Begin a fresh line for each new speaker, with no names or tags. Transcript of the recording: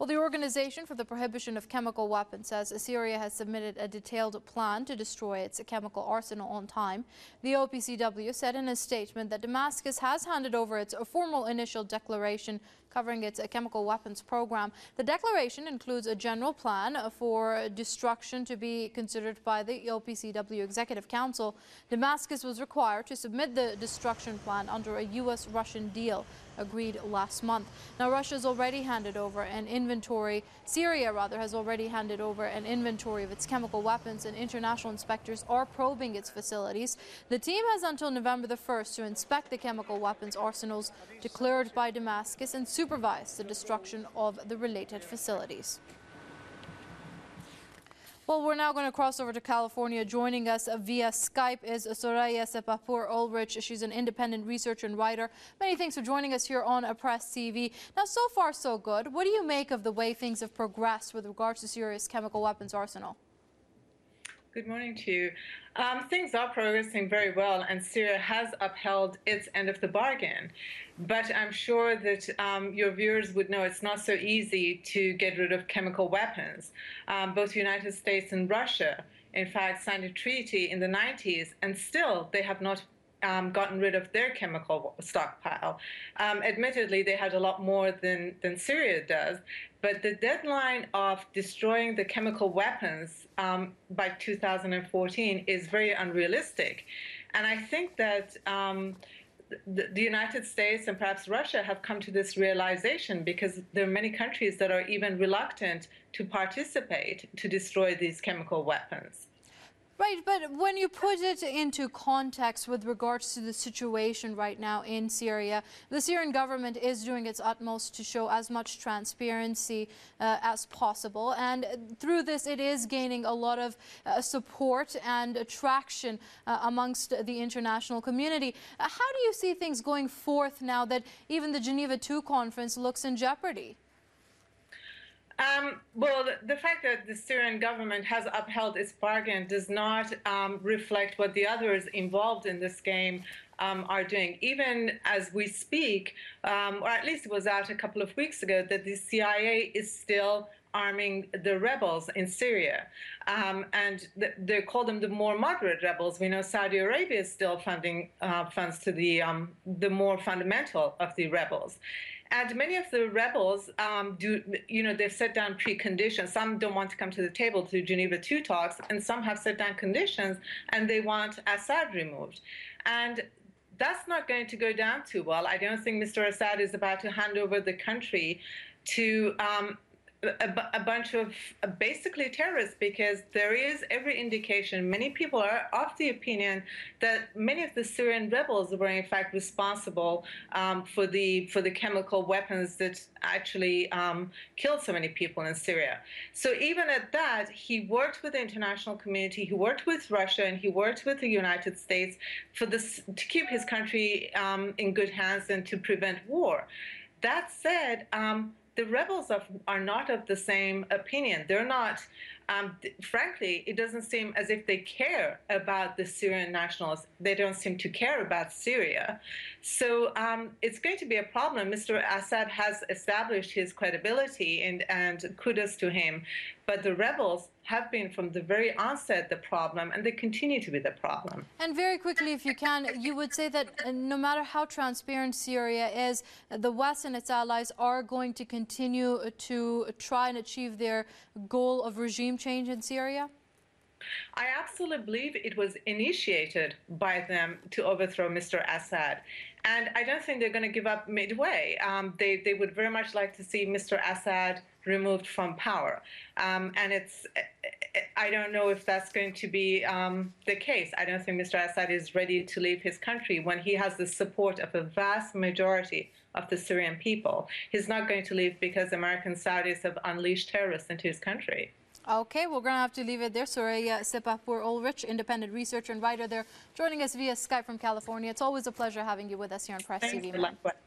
Well, the Organization for the Prohibition of Chemical Weapons says Syria has submitted a detailed plan to destroy its chemical arsenal on time. The OPCW said in a statement that Damascus has handed over its formal initial declaration covering its chemical weapons program. The declaration includes a general plan for destruction to be considered by the OPCW Executive Council. Damascus was required to submit the destruction plan under a U.S.-Russian deal agreed last month. Now, Syria has already handed over an inventory of its chemical weapons, and international inspectors are probing its facilities. The team has until November the 1st to inspect the chemical weapons arsenals declared by Damascus and supervise the destruction of the related facilities. Well, we're now going to cross over to California. Joining us via Skype is Soraya Sepahpur-Ulrich. She's an independent researcher and writer. Many thanks for joining us here on Press TV. Now, so far, so good. What do you make of the way things have progressed with regards to Syria's chemical weapons arsenal?
Good morning to you. Things are progressing very well, and Syria has upheld its end of the bargain. But I'm sure that your viewers would know it's not so easy to get rid of chemical weapons. Both the United States and Russia, in fact, signed a treaty in the 90s, and still they have not gotten rid of their chemical stockpile. Admittedly, they had a lot more than Syria does, but the deadline of destroying the chemical weapons by 2014 is very unrealistic. And I think that the United States and perhaps Russia have come to this realization because there are many countries that are even reluctant to participate to destroy these chemical weapons.
Right, but when you put it into context with regards to the situation right now in Syria, the Syrian government is doing its utmost to show as much transparency as possible. And through this, it is gaining a lot of support and traction amongst the international community. How do you see things going forth now that even the Geneva II conference looks in jeopardy?
Well, the fact that the Syrian government has upheld its bargain does not reflect what the others involved in this game are doing. Even as we speak, or at least it was out a couple of weeks ago, that the CIA is still arming the rebels in Syria. And they call them the more moderate rebels. We know Saudi Arabia is still funding funds to the more fundamental of the rebels. And many of the rebels they've set down preconditions. Some don't want to come to the table to Geneva II talks, and some have set down conditions, and they want Assad removed. And that's not going to go down too well. I don't think Mr. Assad is about to hand over the country to a bunch of basically terrorists, because there is every indication, many people are of the opinion that many of the Syrian rebels were in fact responsible for the chemical weapons that actually killed so many people in Syria. So even at that, he worked with the international community, he worked with Russia, and he worked with the United States to keep his country in good hands and to prevent war. That said, the rebels are not of the same opinion. They're not, frankly, it doesn't seem as if they care about the Syrian nationals. They don't seem to care about Syria. So it's going to be a problem. Mr. Assad has established his credibility, and kudos to him. But the rebels have been from the very onset the problem, and they continue to be the problem.
And very quickly, if you can, you would say that no matter how transparent Syria is, the West and its allies are going to continue to try and achieve their goal of regime change in Syria?
I absolutely believe it was initiated by them to overthrow Mr. Assad. And I don't think they're going to give up midway. They would very much like to see Mr. Assad removed from power. And I don't know if that's going to be the case. I don't think Mr. Assad is ready to leave his country when he has the support of a vast majority of the Syrian people. He's not going to leave because American Saudis have unleashed terrorists into his country.
Okay, we're going to have to leave it there. Soraya Sepahpur-Ulrich, independent researcher and writer there, joining us via Skype from California. It's always a pleasure having you with us here on Press TV.